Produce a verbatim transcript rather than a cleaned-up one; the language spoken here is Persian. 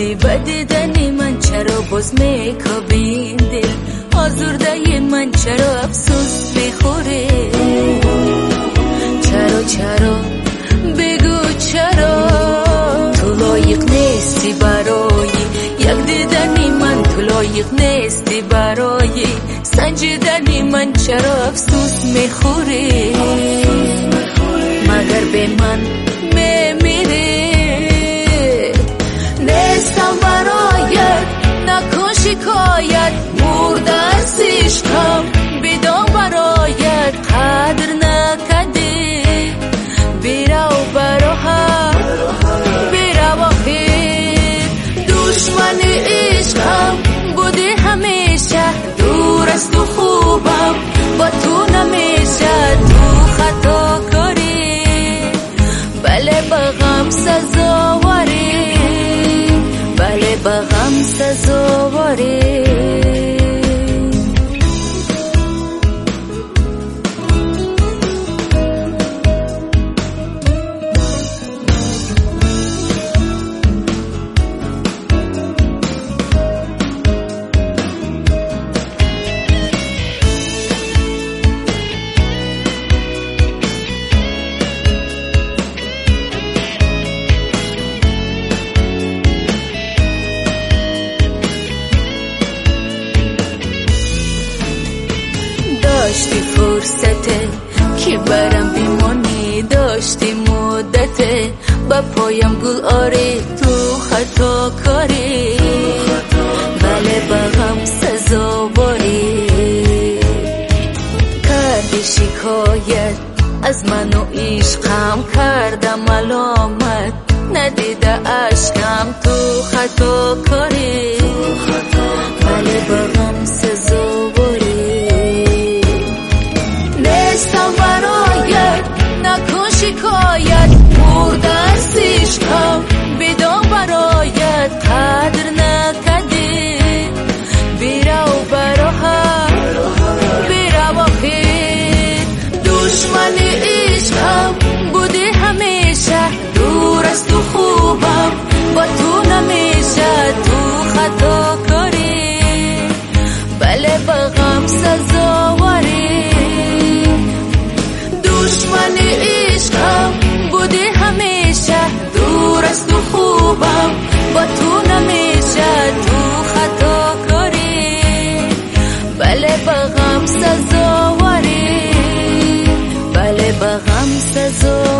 بودی با دیدن من چرا باز میکابین دل آزرده من چرا افسوس میخوره چرا چرا بگو چرا تو لایق نیستی برای یک دیدنی من تو لایق نیستی برای سنجیدنی من چرا افسوس میخوره مگر به من میمیری نیستم برایت نکن شکایت مرده از عشقم بدان برایت قدر نکردی برو برو هم برو آخر دشمن عشقم بودی همیشه دور از تو خوبم با تو نمیشه تو خطا کاری بله با غم سزاواری بله با غم سزاواری داشتی فرصته که برم بیمانی داشتی مدته با پایم گل آری تو خطا کاری بله با غم سزاواری کردی شکایت از من و عشقم کردم ملامت ندیده عشقم تو خطا کاری بله با غم سزاواری نیستم برایت نکن شکایت مرده از عشقم بدان برایت قدر نکردی برو برو هم برو آخر دشمن عشقم بودی همیشه دور از تو خوبم با تو نمیشه تو خطا کاری بله با غم سزاواری دشمن عشقم بودی همیشه دور از تو خوبم با تو نمیشه تو خطا کاری بله با غم سزاواری بله با غم سزاواری